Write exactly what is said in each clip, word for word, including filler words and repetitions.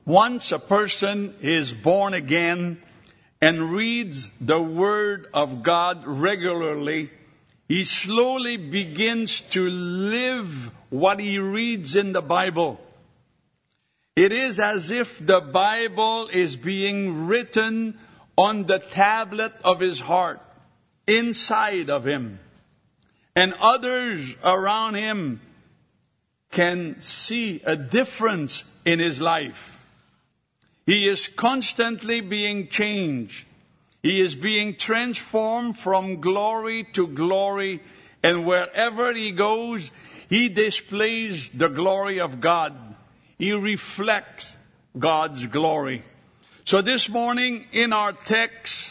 Once a person is born again and reads the Word of God regularly, he slowly begins to live what he reads in the Bible. It is as if the Bible is being written on the tablet of his heart, inside of him. And others around him can see a difference in his life. He is constantly being changed. He is being transformed from glory to glory. And wherever he goes, he displays the glory of God. He reflects God's glory. So this morning in our text,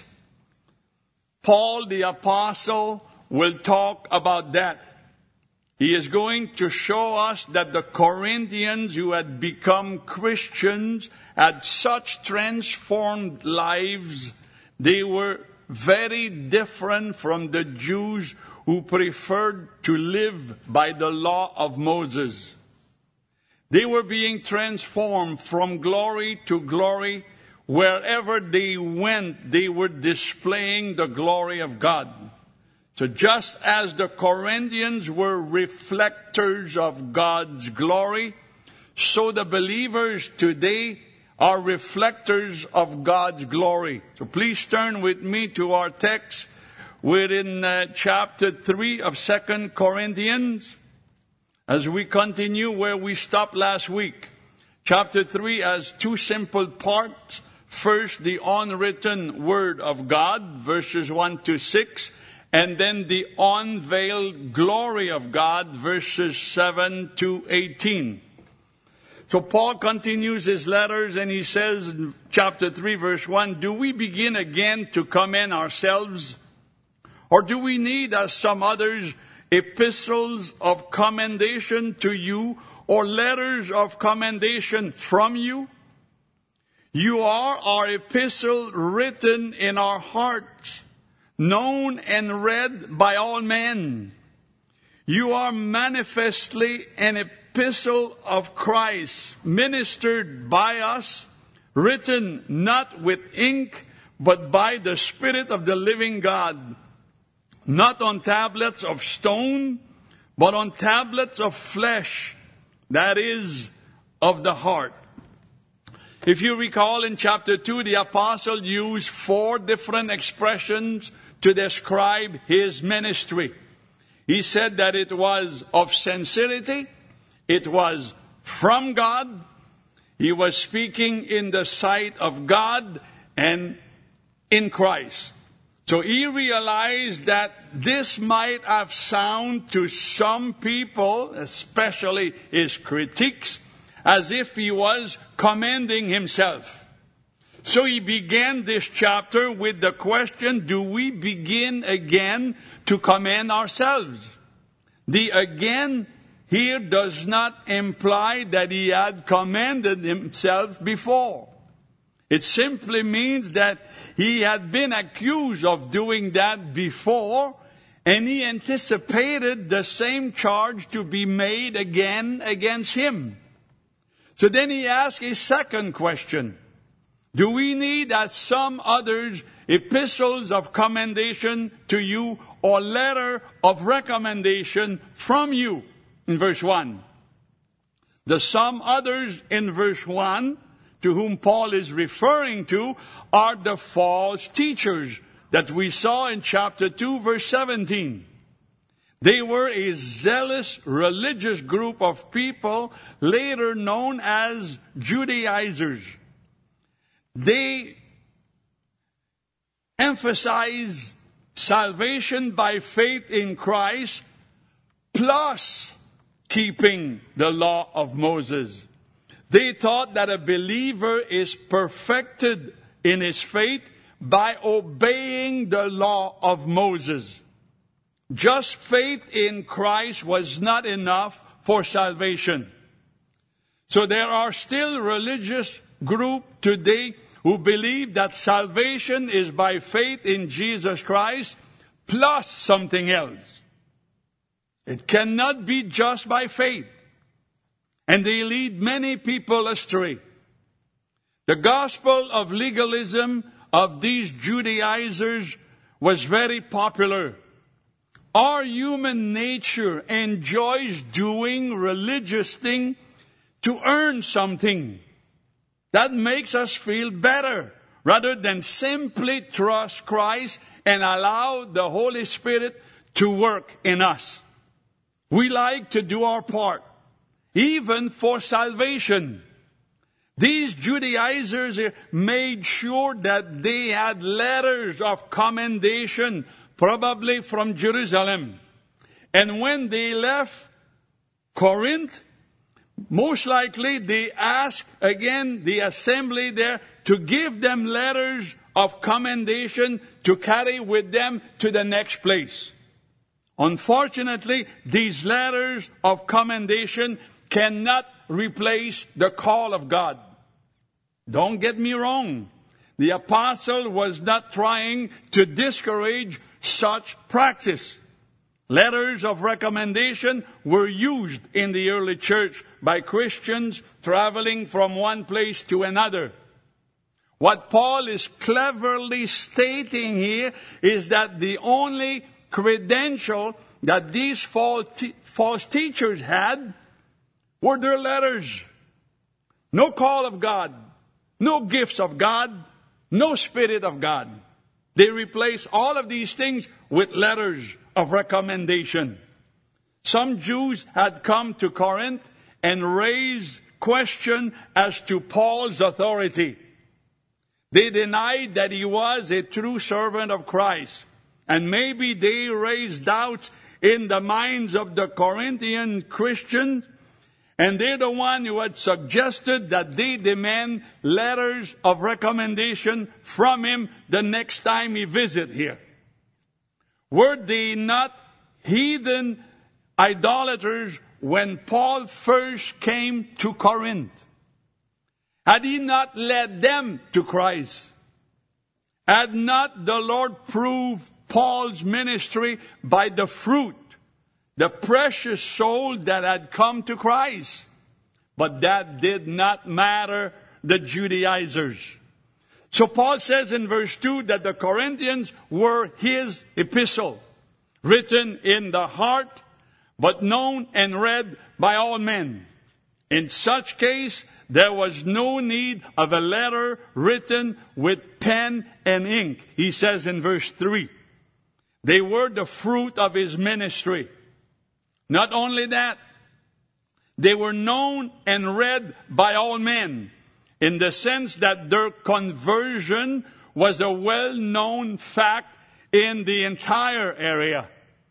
Paul the Apostle will talk about that. He is going to show us that the Corinthians who had become Christians had such transformed lives. They were very different from the Jews who preferred to live by the law of Moses. They were being transformed from glory to glory. Wherever they went, they were displaying the glory of God. So just as the Corinthians were reflectors of God's glory, so the believers today are reflectors of God's glory. So please turn with me to our text. We're in uh, chapter three of Second Corinthians. As we continue where we stopped last week. Chapter three has two simple parts. First, the unwritten word of God, verses one to six. And then the unveiled glory of God, verses seven to eighteen. So Paul continues his letters and he says in chapter three, verse one, do we begin again to commend ourselves? Or do we need, as some others, epistles of commendation to you or letters of commendation from you? You are our epistle written in our hearts, known and read by all men. You are manifestly an epistle of Christ, ministered by us, written not with ink, but by the Spirit of the living God, not on tablets of stone, but on tablets of flesh, that is, of the heart. If you recall in chapter two, the apostle used four different expressions to describe his ministry. He said that it was of sincerity, it was from God, he was speaking in the sight of God and in Christ. So he realized that this might have sounded to some people, especially his critics, as if he was commending himself. So he began this chapter with the question, do we begin again to commend ourselves? The again here does not imply that he had commended himself before. It simply means that he had been accused of doing that before, and he anticipated the same charge to be made again against him. So then he asked a second question. Do we need, as some others, epistles of commendation to you or letter of recommendation from you? In verse one. The some others in verse one, to whom Paul is referring to, are the false teachers that we saw in chapter two, verse seventeen. They were a zealous religious group of people, later known as Judaizers. They emphasize salvation by faith in Christ plus keeping the law of Moses. They thought that a believer is perfected in his faith by obeying the law of Moses. Just faith in Christ was not enough for salvation. So there are still religious groups today who believe that salvation is by faith in Jesus Christ plus something else. It cannot be just by faith. And they lead many people astray. The gospel of legalism of these Judaizers was very popular. Our human nature enjoys doing religious things to earn something. That makes us feel better, rather than simply trust Christ and allow the Holy Spirit to work in us. We like to do our part, even for salvation. These Judaizers made sure that they had letters of commendation, probably from Jerusalem. And when they left Corinth, most likely they asked again the assembly there to give them letters of commendation to carry with them to the next place. Unfortunately, these letters of commendation cannot replace the call of God. Don't get me wrong. The apostle was not trying to discourage such practice. Letters of recommendation were used in the early church by Christians traveling from one place to another. What Paul is cleverly stating here is that the only credential that these false, te- false teachers had were their letters. No call of God, no gifts of God, no Spirit of God. They replaced all of these things with letters of recommendation. Some Jews had come to Corinth and raised question as to Paul's authority. They denied that he was a true servant of Christ. And maybe they raised doubts in the minds of the Corinthian Christians. And they're the one who had suggested that they demand letters of recommendation from him the next time he visit here. Were they not heathen idolaters when Paul first came to Corinth? Had he not led them to Christ? Had not the Lord proved Paul's ministry by the fruit, the precious soul that had come to Christ? But that did not matter the Judaizers. So Paul says in verse two that the Corinthians were his epistle, written in the heart, but known and read by all men. In such case, there was no need of a letter written with pen and ink. He says in verse three, they were the fruit of his ministry. Not only that, they were known and read by all men, in the sense that their conversion was a well-known fact in the entire area.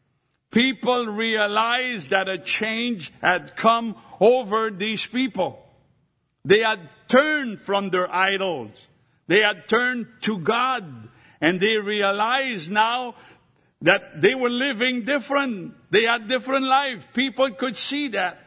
People realized that a change had come over these people. They had turned from their idols. They had turned to God. And they realized now that they were living different. They had different life. People could see that.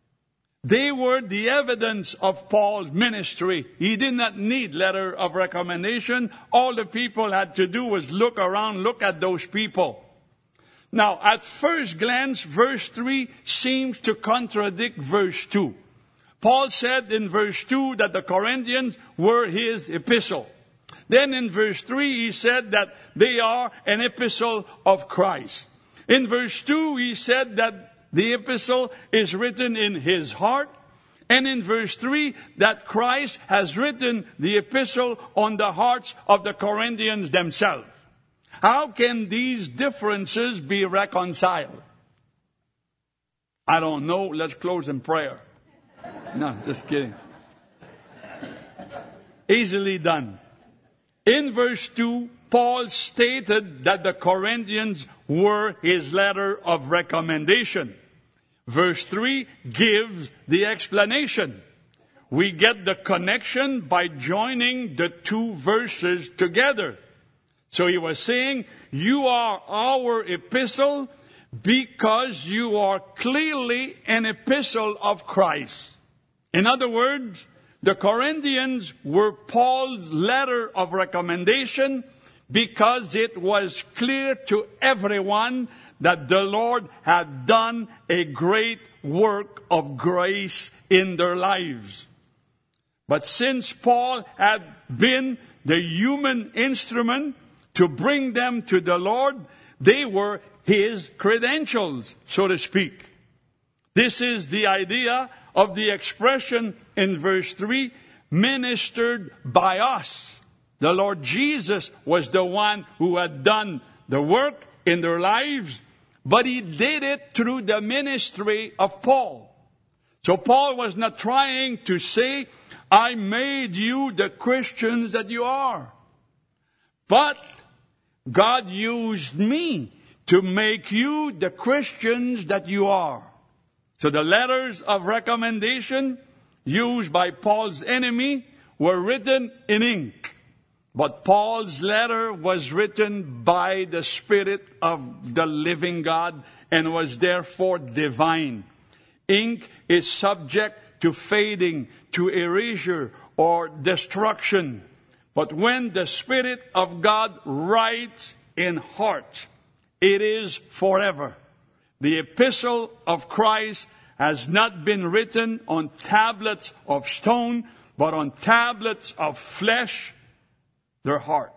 They were the evidence of Paul's ministry. He did not need letter of recommendation. All the people had to do was look around, look at those people. Now, at first glance, verse three seems to contradict verse two. Paul said in verse two that the Corinthians were his epistle. Then in verse three, he said that they are an epistle of Christ. In verse two, he said that the epistle is written in his heart. And in verse three, that Christ has written the epistle on the hearts of the Corinthians themselves. How can these differences be reconciled? I don't know. Let's close in prayer. No, just kidding. Easily done. In verse two, Paul stated that the Corinthians were his letter of recommendation. Verse three gives the explanation. We get the connection by joining the two verses together. So he was saying, you are our epistle because you are clearly an epistle of Christ. In other words, the Corinthians were Paul's letter of recommendation because it was clear to everyone that the Lord had done a great work of grace in their lives. But since Paul had been the human instrument to bring them to the Lord, they were his credentials, so to speak. This is the idea of the expression in verse three, ministered by us. The Lord Jesus was the one who had done the work in their lives, but he did it through the ministry of Paul. So Paul was not trying to say, I made you the Christians that you are. But God used me to make you the Christians that you are. So the letters of recommendation used by Paul's enemy were written in ink. But Paul's letter was written by the Spirit of the living God and was therefore divine. Ink is subject to fading, to erasure or destruction. But when the Spirit of God writes in heart, it is forever. The epistle of Christ has not been written on tablets of stone, but on tablets of flesh, their heart.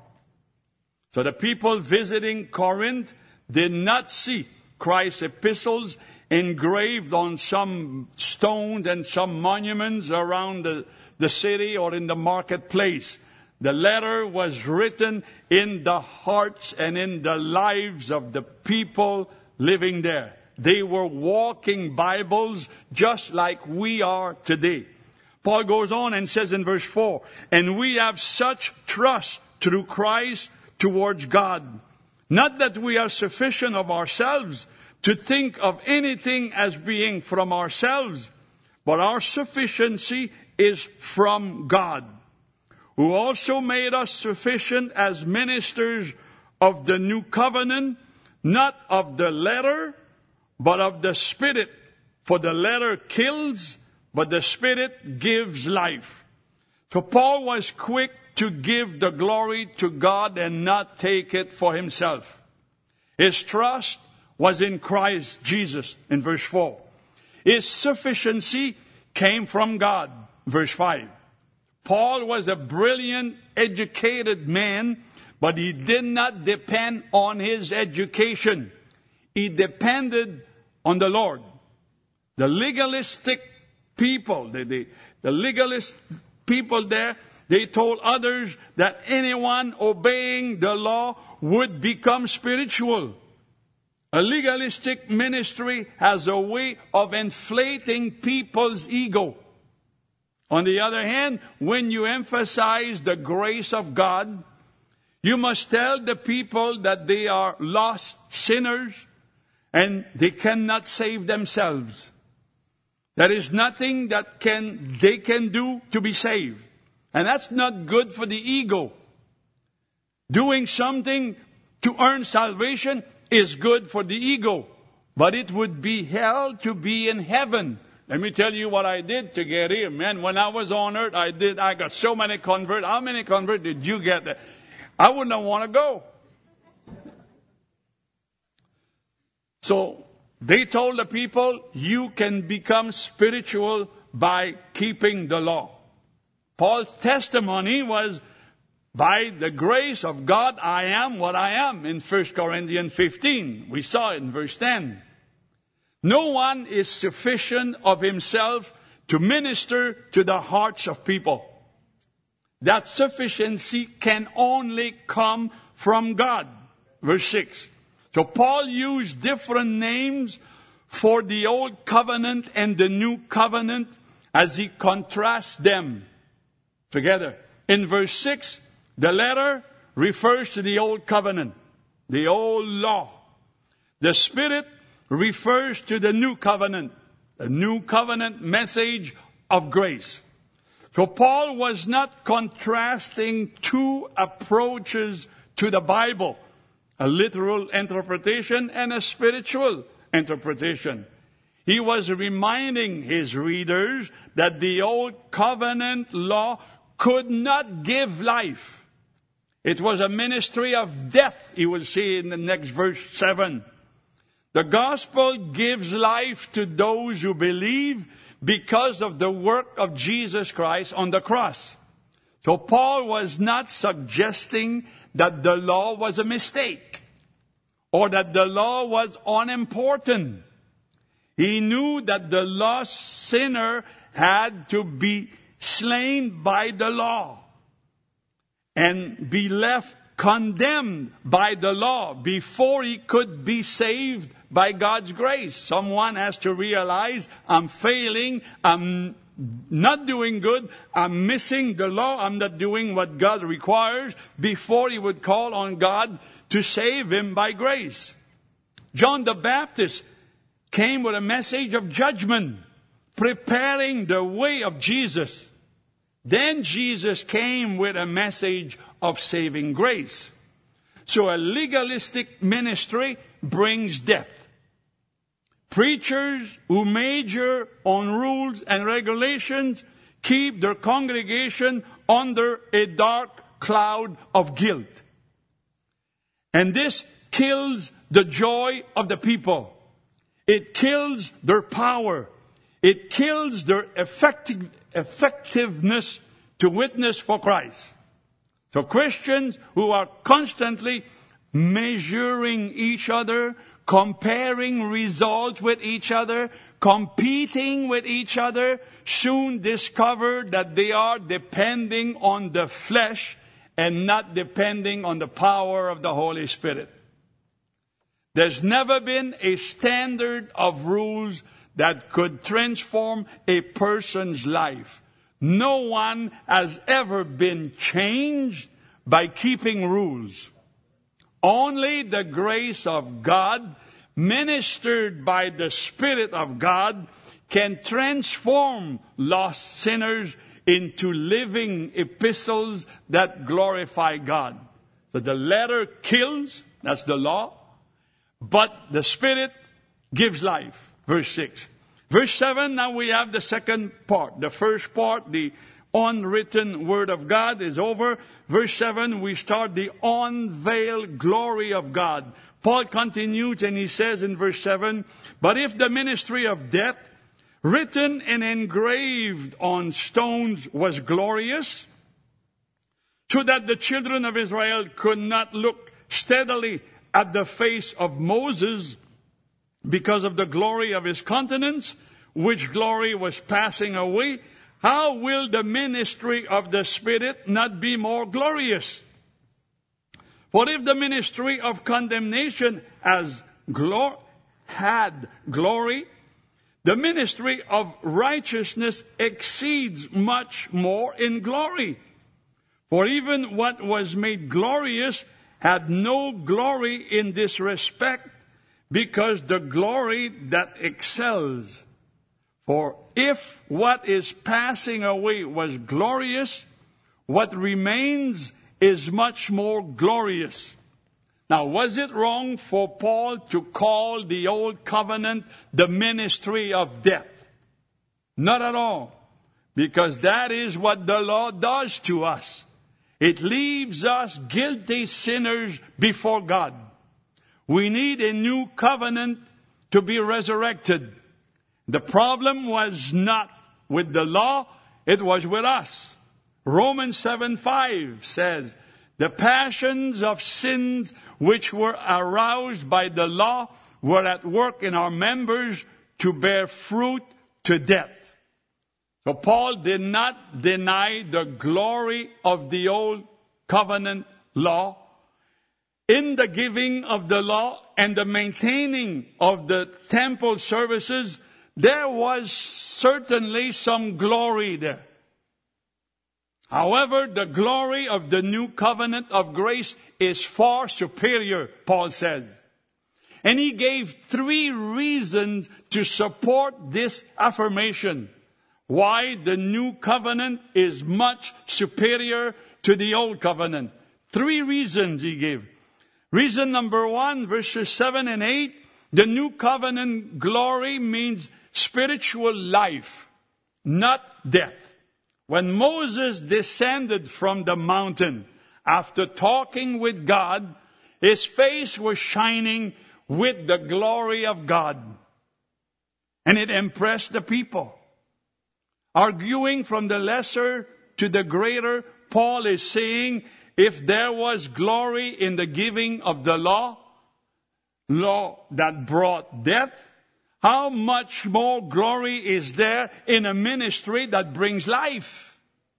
So the people visiting Corinth did not see Christ's epistles engraved on some stones and some monuments around the, the city or in the marketplace. The letter was written in the hearts and in the lives of the people living there. They were walking Bibles just like we are today. Paul goes on and says in verse four, and we have such trust through Christ towards God. Not that we are sufficient of ourselves to think of anything as being from ourselves, but our sufficiency is from God, who also made us sufficient as ministers of the new covenant, not of the letter, but of the Spirit. For the letter kills, but the Spirit gives life. So Paul was quick to give the glory to God and not take it for himself. His trust was in Christ Jesus, in verse four. His sufficiency came from God, verse five. Paul was a brilliant, educated man, but he did not depend on his education. He depended on the Lord. The legalistic people, the, the, the legalist people there, they told others that anyone obeying the law would become spiritual. A legalistic ministry has a way of inflating people's ego. On the other hand, when you emphasize the grace of God, you must tell the people that they are lost sinners and they cannot save themselves. There is nothing that can they can do to be saved. And that's not good for the ego. Doing something to earn salvation is good for the ego, but it would be hell to be in heaven. Let me tell you what I did to get here, man. When I was on earth, I did. I got so many converts. How many converts did you get? I wouldn't want to go. So they told the people, you can become spiritual by keeping the law. Paul's testimony was, by the grace of God, I am what I am, in First Corinthians fifteen. We saw it in verse ten. No one is sufficient of himself to minister to the hearts of people. That sufficiency can only come from God. Verse six. So Paul used different names for the old covenant and the new covenant as he contrasts them together. In verse six, the letter refers to the old covenant, the old law. The Spirit refers to the new covenant, the new covenant message of grace. So Paul was not contrasting two approaches to the Bible, a literal interpretation and a spiritual interpretation. He was reminding his readers that the old covenant law could not give life. It was a ministry of death, he will see in the next verse seven. The gospel gives life to those who believe because of the work of Jesus Christ on the cross. So Paul was not suggesting that the law was a mistake or that the law was unimportant. He knew that the lost sinner had to be slain by the law and be left condemned by the law before he could be saved by God's grace. Someone has to realize, I'm failing, I'm not doing good, I'm missing the law, I'm not doing what God requires, before he would call on God to save him by grace. John the Baptist came with a message of judgment, preparing the way of Jesus. Then Jesus came with a message of saving grace. So a legalistic ministry brings death. Preachers who major on rules and regulations keep their congregation under a dark cloud of guilt. And this kills the joy of the people. It kills their power. It kills their effective, effectiveness to witness for Christ. So Christians who are constantly measuring each other, comparing results with each other, competing with each other, soon discover that they are depending on the flesh and not depending on the power of the Holy Spirit. There's never been a standard of rules that could transform a person's life. No one has ever been changed by keeping rules. Only the grace of God, ministered by the Spirit of God, can transform lost sinners into living epistles that glorify God. So the letter kills, that's the law, but the Spirit gives life. Verse six. Verse seven, now we have the second part. The first part, the unwritten word of God, is over. Verse seven, we start the unveiled glory of God. Paul continues and he says in verse seven, but if the ministry of death, written and engraved on stones, was glorious, so that the children of Israel could not look steadily at the face of Moses because of the glory of his countenance, which glory was passing away, how will the ministry of the Spirit not be more glorious? For if the ministry of condemnation has glor- had glory, the ministry of righteousness exceeds much more in glory. For even what was made glorious had no glory in this respect, because the glory that excels. For if what is passing away was glorious, what remains is much more glorious. Now, was it wrong for Paul to call the old covenant the ministry of death? Not at all. Because that is what the law does to us. It leaves us guilty sinners before God. We need a new covenant to be resurrected. The problem was not with the law, it was with us. Romans seven five says, the passions of sins which were aroused by the law were at work in our members to bear fruit to death. So Paul did not deny the glory of the old covenant law. In the giving of the law and the maintaining of the temple services, there was certainly some glory there. However, the glory of the new covenant of grace is far superior, Paul says. And he gave three reasons to support this affirmation. Why the new covenant is much superior to the old covenant. Three reasons he gave. Reason number one, verses seven and eight, the new covenant glory means spiritual life, not death. When Moses descended from the mountain after talking with God, his face was shining with the glory of God. And it impressed the people. Arguing from the lesser to the greater, Paul is saying, if there was glory in the giving of the law, law that brought death, how much more glory is there in a ministry that brings life?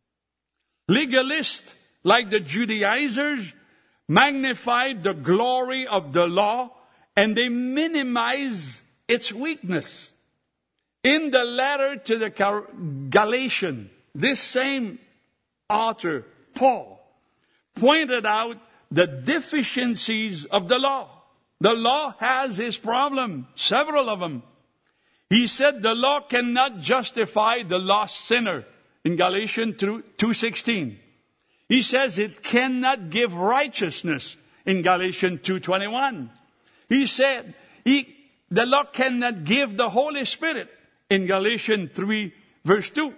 Legalists, like the Judaizers, magnified the glory of the law and they minimize its weakness. In the letter to the Galatians, this same author, Paul, pointed out the deficiencies of the law. The law has its problem, several of them. He said the law cannot justify the lost sinner in Galatians two sixteen. He says it cannot give righteousness in Galatians two twenty-one. He said he, the law cannot give the Holy Spirit in Galatians three verse two.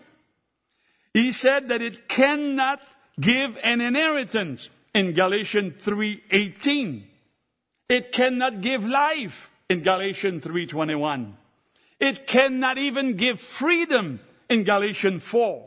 He said that it cannot give an inheritance in Galatians three eighteen. It cannot give life in Galatians three twenty-one. It cannot even give freedom in Galatians four.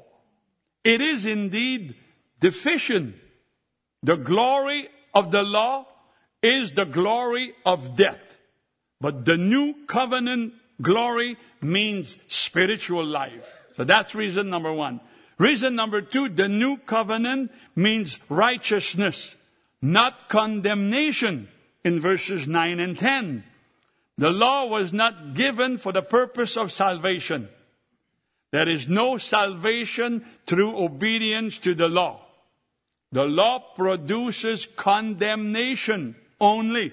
It is indeed deficient. The glory of the law is the glory of death. But the new covenant glory means spiritual life. So that's reason number one. Reason number two, the new covenant means righteousness, not condemnation in verses nine and ten. The law was not given for the purpose of salvation. There is no salvation through obedience to the law. The law produces condemnation only.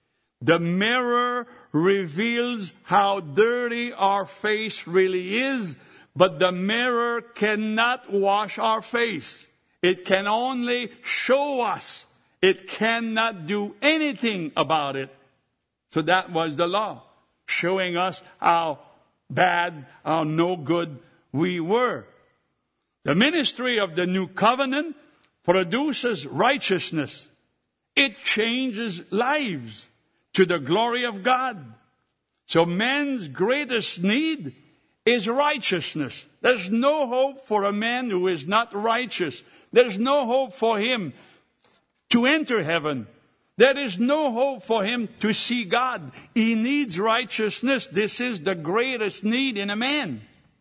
The mirror reveals how dirty our face really is, but the mirror cannot wash our face. It can only show us. It cannot do anything about it. So that was the law, showing us how bad, how no good we were. The ministry of the new covenant produces righteousness. It changes lives to the glory of God. So man's greatest need is righteousness. There's no hope for a man who is not righteous. There's no hope for him to enter heaven. There is no hope for him to see God. He needs righteousness. This is the greatest need in a man.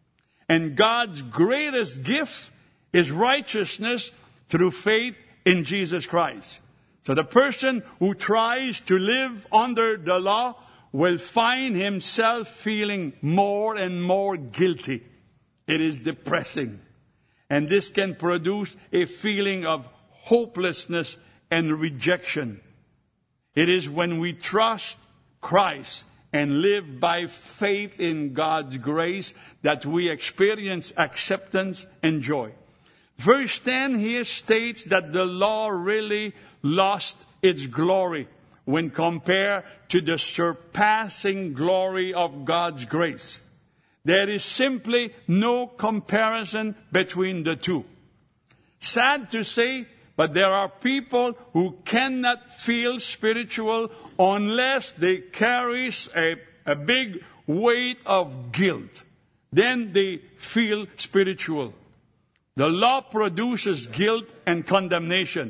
And God's greatest gift is righteousness through faith in Jesus Christ. So the person who tries to live under the law will find himself feeling more and more guilty. It is depressing. And this can produce a feeling of hopelessness and rejection. It is when we trust Christ and live by faith in God's grace that we experience acceptance and joy. Verse ten here states that the law really lost its glory when compared to the surpassing glory of God's grace. There is simply no comparison between the two. Sad to say, but there are people who cannot feel spiritual unless they carry a, a big weight of guilt. Then they feel spiritual. The law produces guilt and condemnation.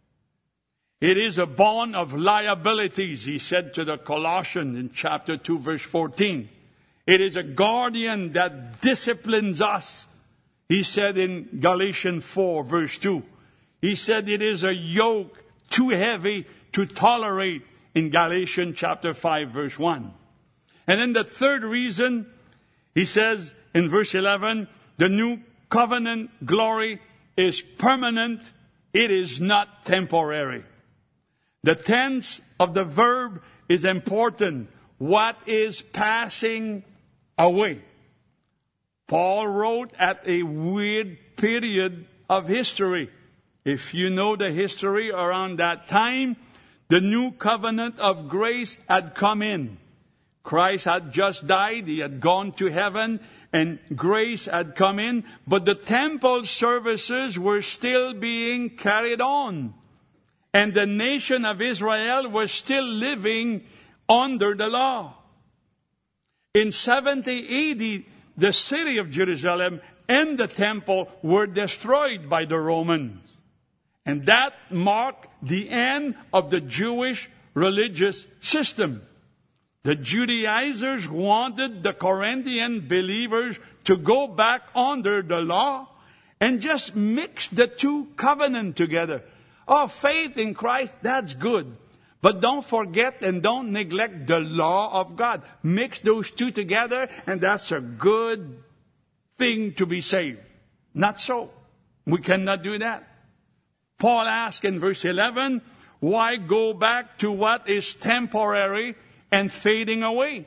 It is a bond of liabilities, he said to the Colossians in chapter two, verse fourteen. It is a guardian that disciplines us, he said in Galatians four, verse two. He said it is a yoke too heavy to tolerate in Galatians chapter five, verse one. And then the third reason, he says in verse eleven, the new covenant glory is permanent. It is not temporary. The tense of the verb is important. What is passing away? Paul wrote at a weird period of history. If you know the history around that time, the new covenant of grace had come in. Christ had just died. He had gone to heaven and grace had come in. But the temple services were still being carried on. And the nation of Israel was still living under the law. In seventy A D, the city of Jerusalem and the temple were destroyed by the Romans. And that marked the end of the Jewish religious system. The Judaizers wanted the Corinthian believers to go back under the law and just mix the two covenants together. Oh, faith in Christ, that's good. But don't forget and don't neglect the law of God. Mix those two together, and that's a good thing to be saved. Not so. We cannot do that. Paul asks in verse eleven, why go back to what is temporary and fading away?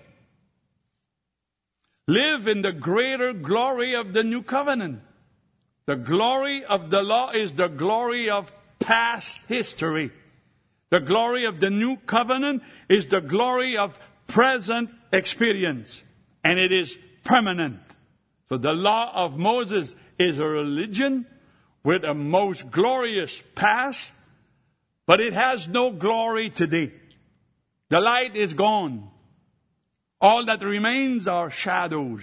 Live in the greater glory of the new covenant. The glory of the law is the glory of past history. The glory of the new covenant is the glory of present experience. And it is permanent. So the law of Moses is a religion with a most glorious past, but it has no glory today. The light is gone. All that remains are shadows.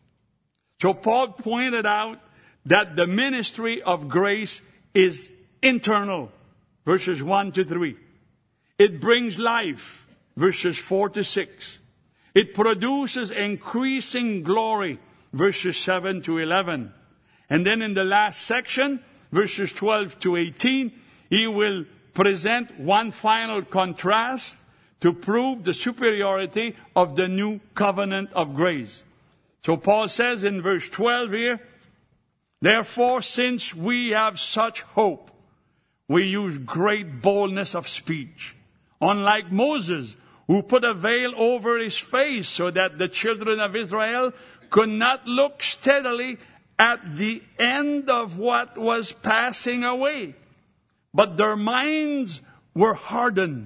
So Paul pointed out that the ministry of grace is internal, verses one to three. It brings life, verses four to six. It produces increasing glory, verses seven to eleven. And then in the last section, verses twelve to eighteen, he will present one final contrast to prove the superiority of the new covenant of grace. So Paul says in verse twelve here, therefore, since we have such hope, we use great boldness of speech. Unlike Moses, who put a veil over his face so that the children of Israel could not look steadily at the end of what was passing away. But their minds were hardened.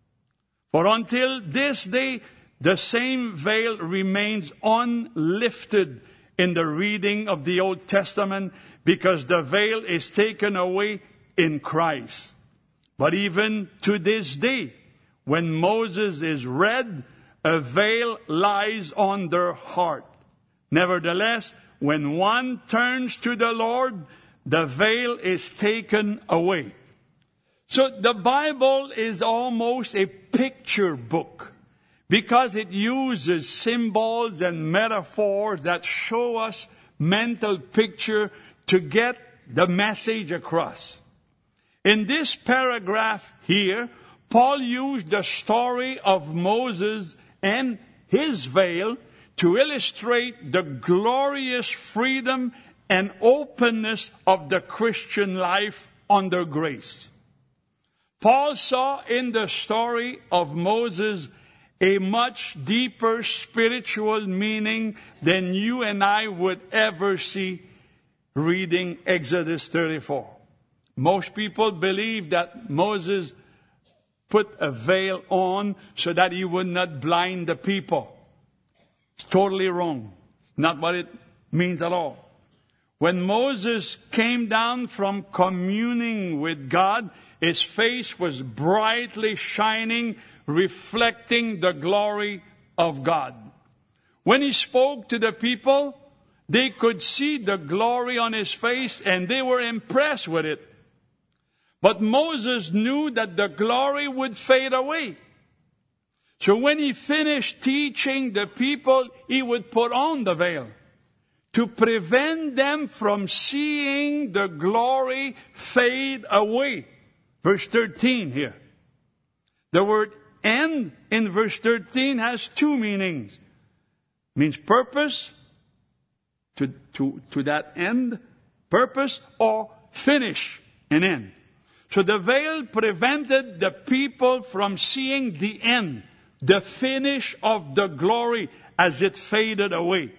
For until this day, the same veil remains unlifted in the reading of the Old Testament, because the veil is taken away in Christ. But even to this day, when Moses is read, a veil lies on their heart. Nevertheless, when one turns to the Lord, the veil is taken away. So the Bible is almost a picture book, because it uses symbols and metaphors that show us mental picture to get the message across. In this paragraph here, Paul used the story of Moses and his veil to illustrate the glorious freedom and openness of the Christian life under grace. Paul saw in the story of Moses a much deeper spiritual meaning than you and I would ever see reading Exodus thirty-four. Most people believe that Moses put a veil on so that he would not blind the people. It's totally wrong. It's not what it means at all. When Moses came down from communing with God, his face was brightly shining, reflecting the glory of God. When he spoke to the people, they could see the glory on his face and they were impressed with it. But Moses knew that the glory would fade away. So when he finished teaching the people, he would put on the veil to prevent them from seeing the glory fade away. Verse thirteen here. The word end in verse thirteen has two meanings. It means purpose, to, to, to that end, purpose, or finish, an end. So the veil prevented the people from seeing the end, the finish of the glory as it faded away.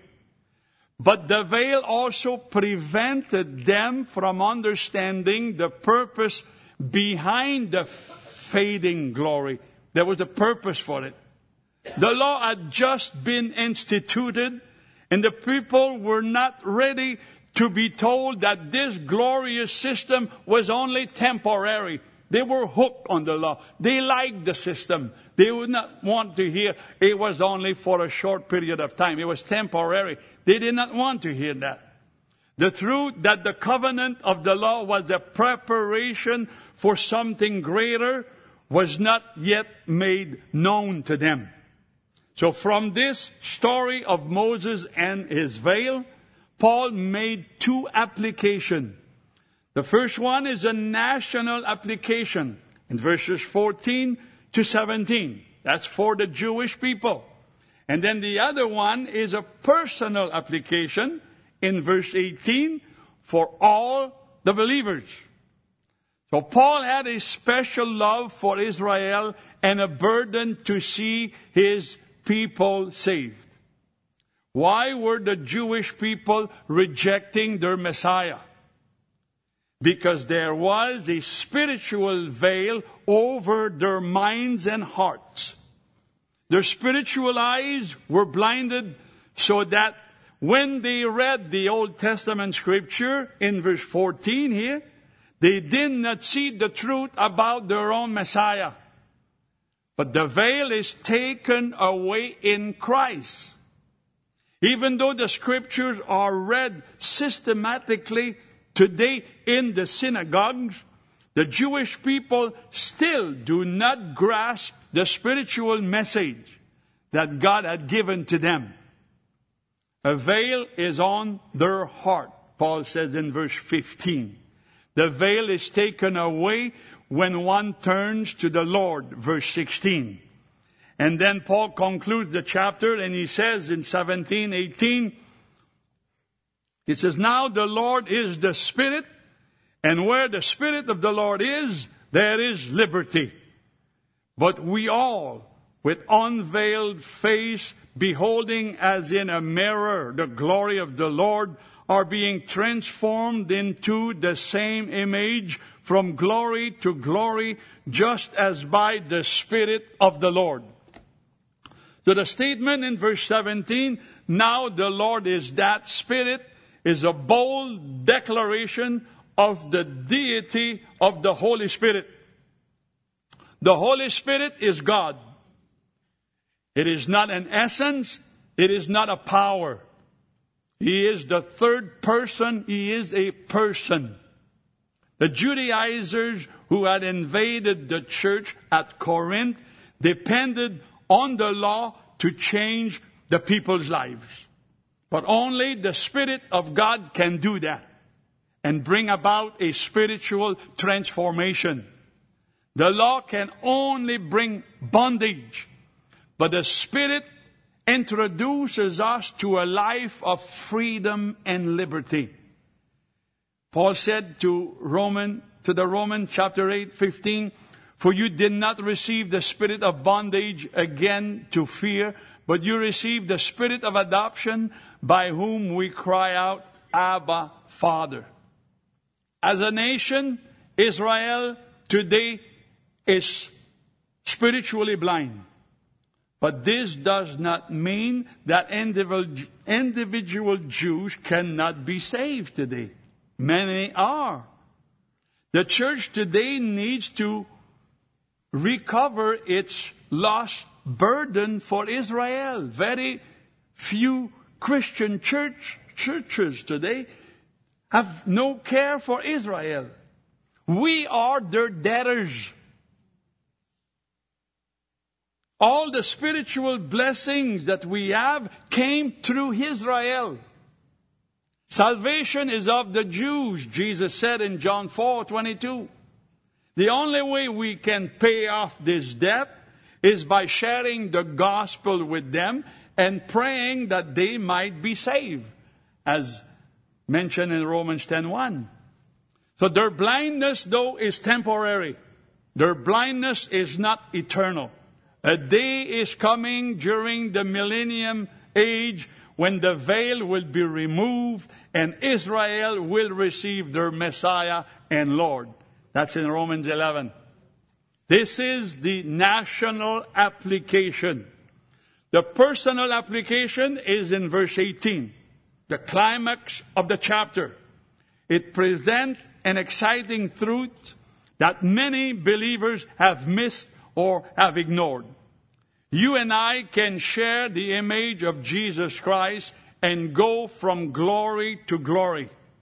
But the veil also prevented them from understanding the purpose behind the fading glory. There was a purpose for it. The law had just been instituted, and the people were not ready to be told that this glorious system was only temporary. They were hooked on the law. They liked the system. They would not want to hear it was only for a short period of time. It was temporary. They did not want to hear that. The truth that the covenant of the law was the preparation for something greater was not yet made known to them. So from this story of Moses and his veil, Paul made two applications. The first one is a national application in verses fourteen to seventeen. That's for the Jewish people. And then the other one is a personal application in verse eighteen for all the believers. So Paul had a special love for Israel and a burden to see his people saved. Why were the Jewish people rejecting their Messiah? Because there was a spiritual veil over their minds and hearts. Their spiritual eyes were blinded so that when they read the Old Testament scripture in verse fourteen here, they did not see the truth about their own Messiah. But the veil is taken away in Christ. Even though the scriptures are read systematically today in the synagogues, the Jewish people still do not grasp the spiritual message that God had given to them. A veil is on their heart, Paul says in verse fifteen. The veil is taken away when one turns to the Lord, verse sixteen. And then Paul concludes the chapter and he says in seventeen, eighteen, he says, now the Lord is the Spirit, and where the Spirit of the Lord is, there is liberty. But we all, with unveiled face, beholding as in a mirror the glory of the Lord, are being transformed into the same image from glory to glory, just as by the Spirit of the Lord. So the statement in verse seventeen, now the Lord is that Spirit, is a bold declaration of the deity of the Holy Spirit. The Holy Spirit is God. It is not an essence. It is not a power. He is the third person. He is a person. The Judaizers who had invaded the church at Corinth depended on the law to change the people's lives. But only the Spirit of God can do that and bring about a spiritual transformation. The law can only bring bondage, but the Spirit introduces us to a life of freedom and liberty. Paul said to Roman, to the Roman chapter eight, fifteen, for you did not receive the spirit of bondage again to fear, but you received the spirit of adoption, by whom we cry out, Abba, Father. As a nation, Israel today is spiritually blind. But this does not mean that individual, individual Jews cannot be saved today. Many are. The church today needs to recover its lost burden for Israel. Very few Christian church, churches today have no care for Israel. We are their debtors. All the spiritual blessings that we have came through Israel. Salvation is of the Jews, Jesus said in John four twenty-two. The only way we can pay off this debt is by sharing the gospel with them and praying that they might be saved, as mentioned in Romans ten one. So their blindness, though, is temporary. Their blindness is not eternal. A day is coming during the millennium age when the veil will be removed and Israel will receive their Messiah and Lord. That's in Romans eleven. This is the national application. The personal application is in verse eighteen, the climax of the chapter. It presents an exciting truth that many believers have missed or have ignored. You and I can share the image of Jesus Christ and go from glory to glory.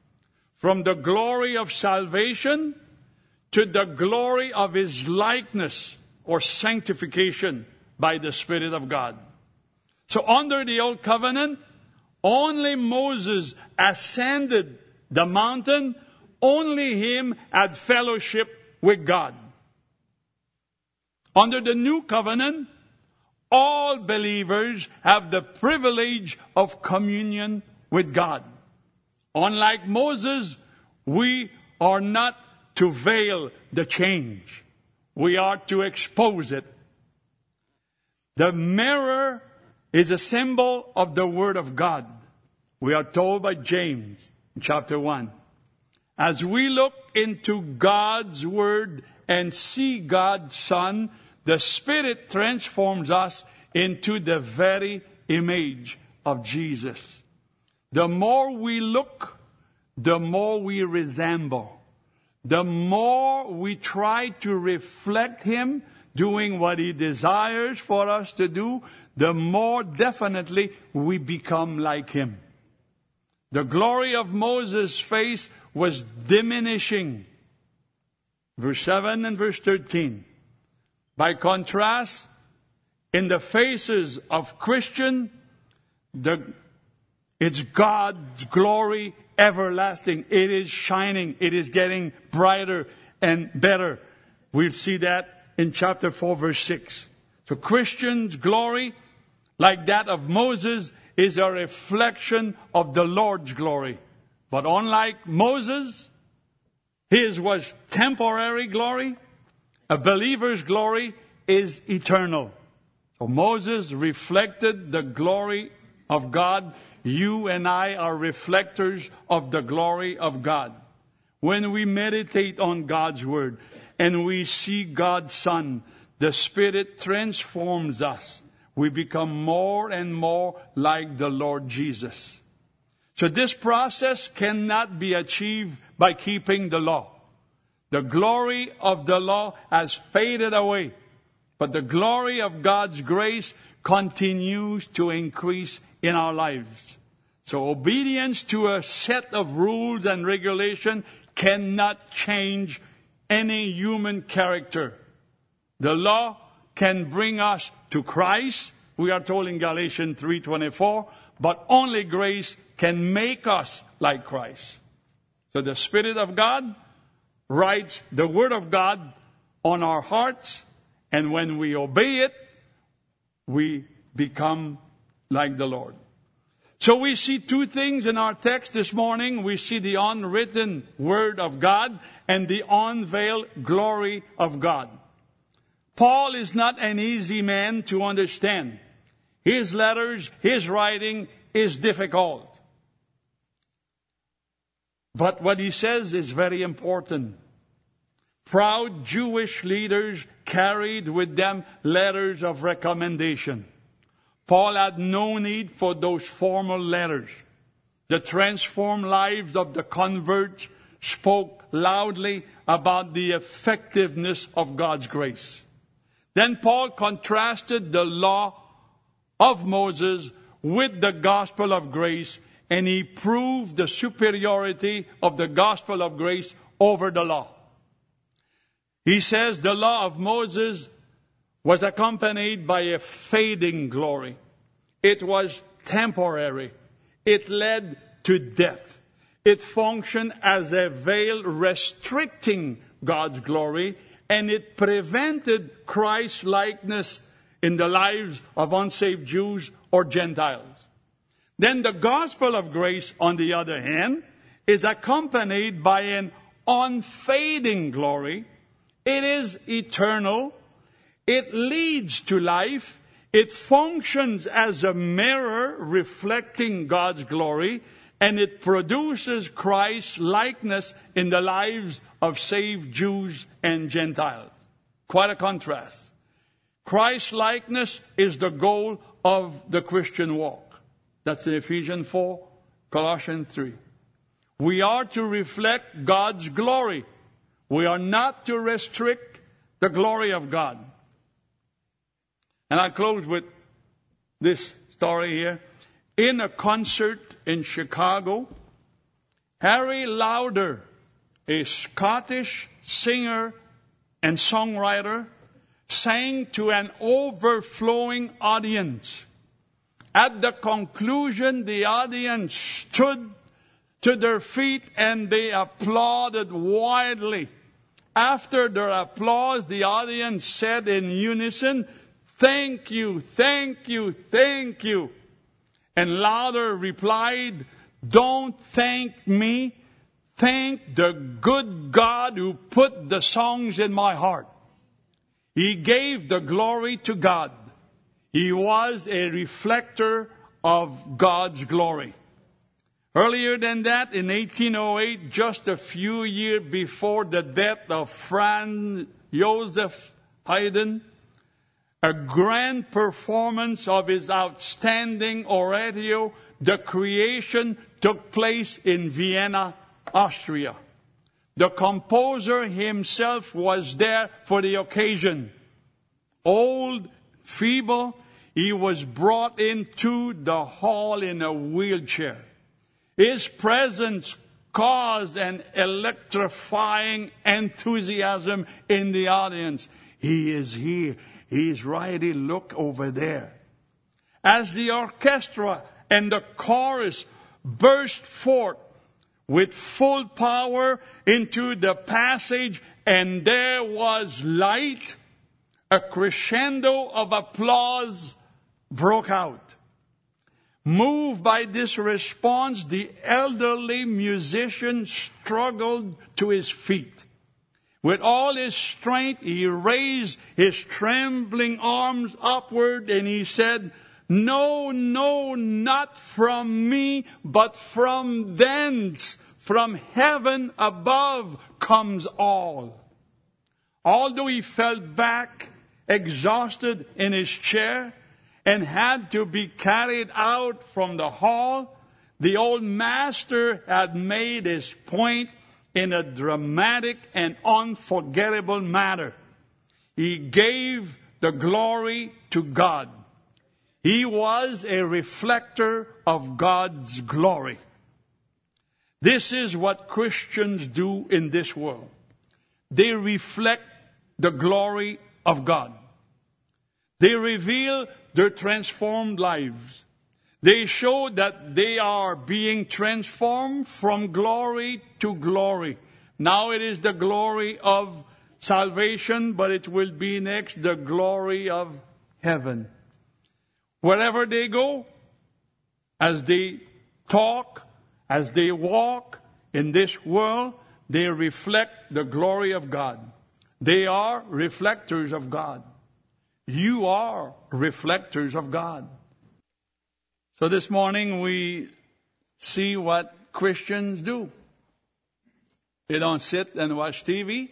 from the glory of salvation to the glory of his likeness or sanctification by the Spirit of God. So under the old covenant, only Moses ascended the mountain. Only him had fellowship with God. Under the new covenant, all believers have the privilege of communion with God. Unlike Moses, we are not to veil the change. We are to expose it. The mirror is a symbol of the Word of God. We are told by James, chapter one. As we look into God's Word and see God's Son, the Spirit transforms us into the very image of Jesus. The more we look, the more we resemble. The more we try to reflect Him, doing what He desires for us to do, the more definitely we become like Him. The glory of Moses' face was diminishing. Verse seven and verse thirteen. By contrast, in the faces of Christian, the, it's God's glory everlasting. It is shining. It is getting brighter and better. We'll see that in chapter four, verse six. So Christian's glory, like that of Moses, is a reflection of the Lord's glory. But unlike Moses, his was temporary glory. A believer's glory is eternal. So Moses reflected the glory of God. You and I are reflectors of the glory of God. When we meditate on God's Word and we see God's Son, the Spirit transforms us. We become more and more like the Lord Jesus. So this process cannot be achieved by keeping the law. The glory of the law has faded away, but the glory of God's grace continues to increase in our lives. So obedience to a set of rules and regulation cannot change any human character. The law can bring us to Christ, we are told in Galatians three twenty-four, but only grace can make us like Christ. So the Spirit of God writes the Word of God on our hearts, and when we obey it, we become like the Lord. So we see two things in our text this morning. We see the unwritten Word of God and the unveiled glory of God. Paul is not an easy man to understand. His letters, his writing is difficult. But what he says is very important. Proud Jewish leaders carried with them letters of recommendation. Paul had no need for those formal letters. The transformed lives of the converts spoke loudly about the effectiveness of God's grace. Then Paul contrasted the law of Moses with the gospel of grace, and he proved the superiority of the gospel of grace over the law. He says the law of Moses was accompanied by a fading glory. It was temporary. It led to death. It functioned as a veil restricting God's glory, and it prevented Christ's likeness in the lives of unsaved Jews or Gentiles. Then the gospel of grace, on the other hand, is accompanied by an unfading glory. It is eternal. It leads to life. It functions as a mirror reflecting God's glory, and it produces Christ's likeness in the lives of saved Jews and Gentiles. Quite a contrast. Christ's likeness is the goal of the Christian walk. That's in Ephesians four, Colossians three. We are to reflect God's glory. We are not to restrict the glory of God. And I close with this story here. In a concert in Chicago, Harry Lauder, a Scottish singer and songwriter, sang to an overflowing audience. At the conclusion, the audience stood to their feet and they applauded wildly. After their applause, the audience said in unison, "Thank you, thank you, thank you." And Lauder replied, "Don't thank me. Thank the good God who put the songs in my heart." He gave the glory to God. He was a reflector of God's glory. Earlier than that, in eighteen oh eight, just a few years before the death of Franz Joseph Haydn, a grand performance of his outstanding oratorio, The Creation, took place in Vienna, Austria. The composer himself was there for the occasion. Old, feeble, he was brought into the hall in a wheelchair. His presence caused an electrifying enthusiasm in the audience. He is here. He is right here. Look over there. As the orchestra and the chorus burst forth with full power into the passage, and there was light, a crescendo of applause broke out. Moved by this response, the elderly musician struggled to his feet. With all his strength, he raised his trembling arms upward and he said, "No, no, not from me, but from thence, from heaven above comes all." Although he fell back, exhausted in his chair, and had to be carried out from the hall, the old master had made his point in a dramatic and unforgettable manner. He gave the glory to God. He was a reflector of God's glory. This is what Christians do in this world. They reflect the glory of God. They reveal their transformed lives. They show that they are being transformed from glory to glory. Now it is the glory of salvation, but it will be next the glory of heaven. Wherever they go, as they talk, as they walk in this world, they reflect the glory of God. They are reflectors of God. You are reflectors of God. So this morning we see what Christians do. They don't sit and watch T V.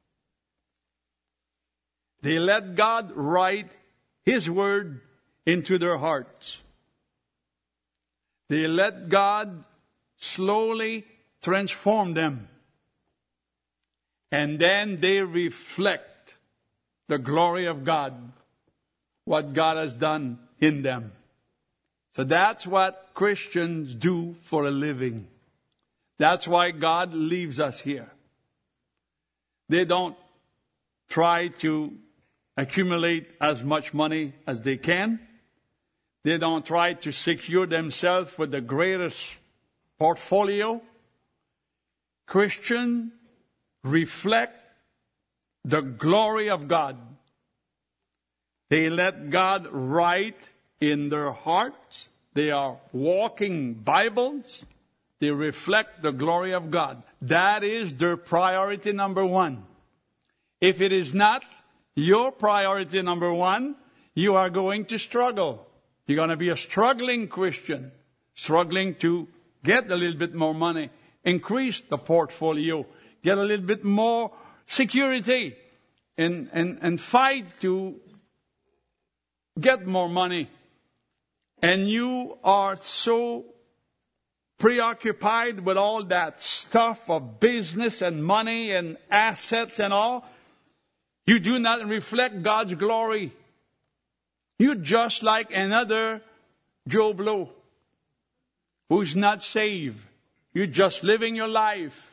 They let God write His word into their hearts. They let God slowly transform them. And then they reflect the glory of God, what God has done in them. So that's what Christians do for a living. That's why God leaves us here. They don't try to accumulate as much money as they can. They don't try to secure themselves with the greatest portfolio. Christians reflect the glory of God. They let God write in their hearts. They are walking Bibles. They reflect the glory of God. That is their priority number one. If it is not your priority number one, you are going to struggle. You're going to be a struggling Christian, struggling to get a little bit more money, increase the portfolio, get a little bit more security, and, and, and fight to get more money. And you are so preoccupied with all that stuff of business and money and assets and all, you do not reflect God's glory. You're just like another Joe Blow who's not saved. You're just living your life.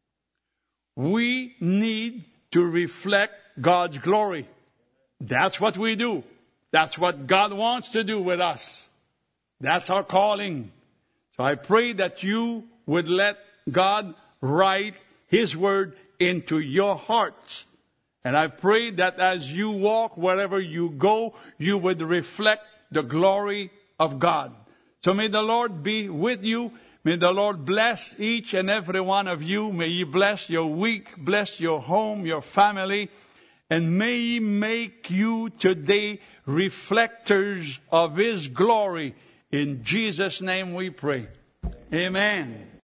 We need to reflect God's glory. That's what we do. That's what God wants to do with us. That's our calling. So I pray that you would let God write His word into your hearts. And I pray that as you walk wherever you go, you would reflect the glory of God. So may the Lord be with you. May the Lord bless each and every one of you. May He bless your week, bless your home, your family. And may He make you today reflectors of His glory. In Jesus' name we pray. Amen.